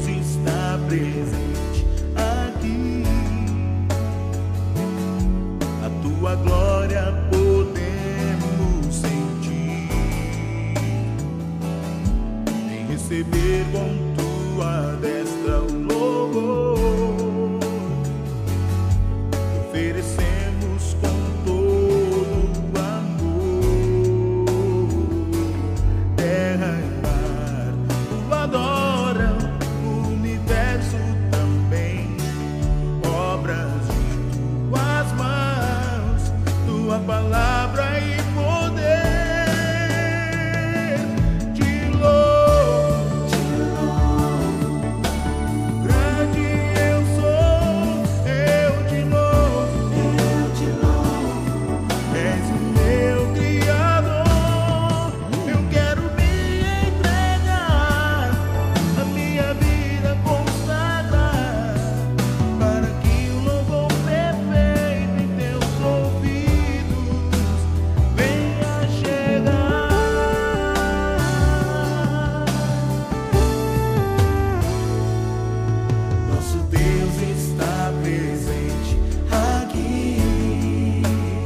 Deus está presente aqui. A tua glória podemos sentir, em receber com tua destra o louvor. Oferecemos com todo o amor. Terra e mar o adoram, o universo também. Obras de tuas mãos, tua palavra e poder. Te louvo, grande eu sou, eu te louvo, és o meu Criador. Eu quero me entregar, a minha vida consagrar, para que o louvor perfeito em teus ouvidos venha chegar. Nosso Deus está presente aqui.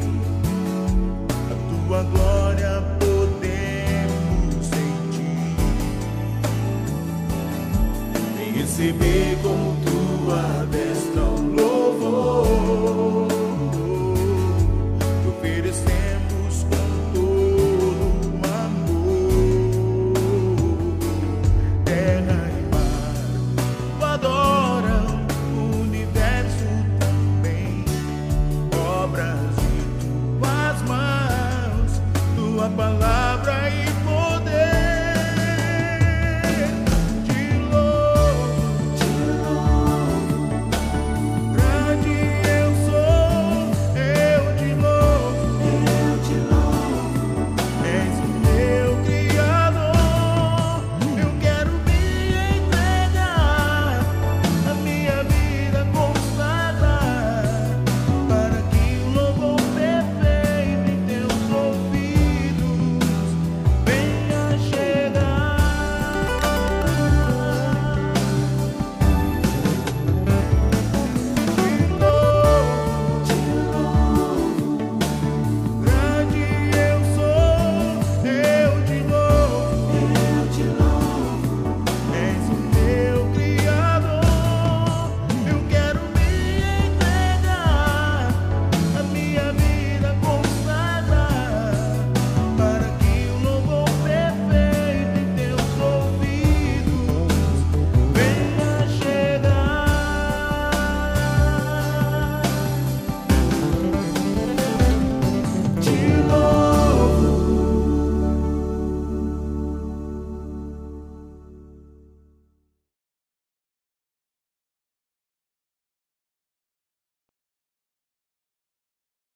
A tua glória podemos sentir, em receber com tua destra